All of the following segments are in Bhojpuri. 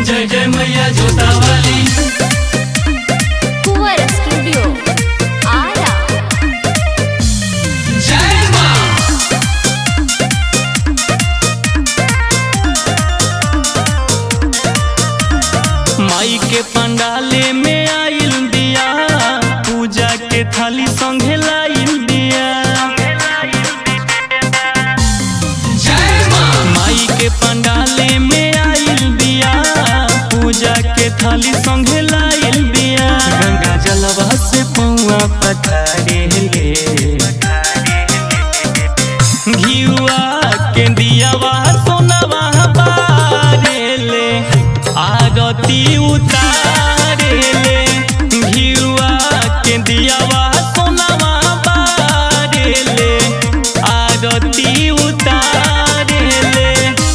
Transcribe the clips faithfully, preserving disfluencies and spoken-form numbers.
जय जय मैया जोता वाली। कुंवर स्टूडियो आरा। जय माँ। माई के पंडाले में आइल दिया, पूजा के थाली संगे लाइल दिया। जय माँ। माई के पंडाले में आइल दिया, पूजा के थाली संगे लाइल दिया। गंगा जलवा से पौआ पठारे ले, घिउआ के दियावा सोनवा बारे ले, आरती उतारे ले। घिउआ के दियावा सोनवा बारे ले, आरती उतारे ले।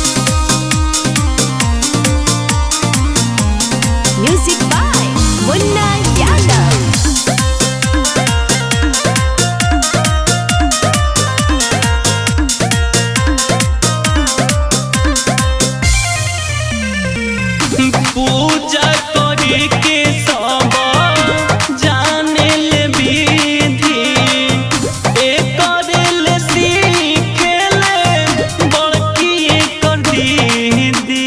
Music by Munna Yadav. पूजा करे के सब जाने ले विधि, एकर ले सीखे ले बड़की एकर दीदी।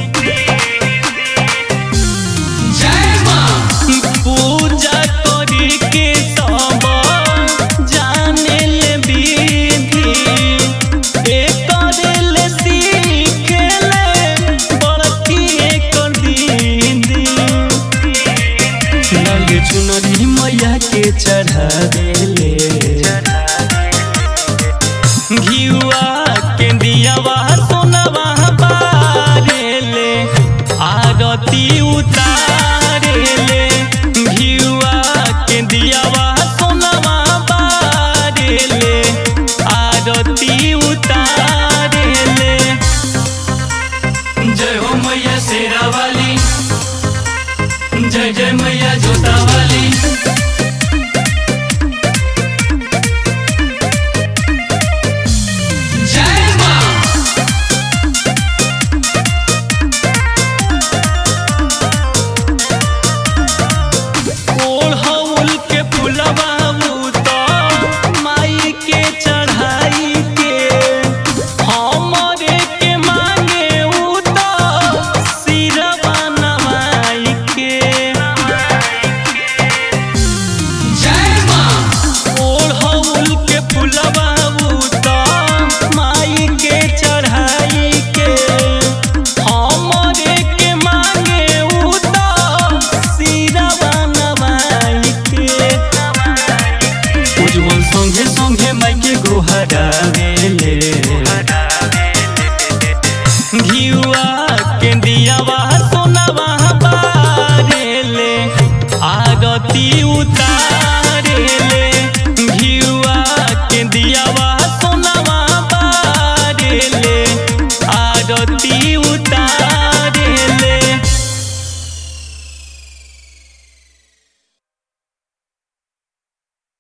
जय माँ। पूजा करे के सब जाने ले विधि, एकर ले सीखे ले बड़की एकर दीदी। लाल चुनरी मैया के चढ़ा देले, घिउआ के दियावा सोनवा बारे ले, आरती उतारे ले। घिउआ के दियावा सोनवा बारे ले, आरती उतारे ले। जय हो मैया शेरा वाली।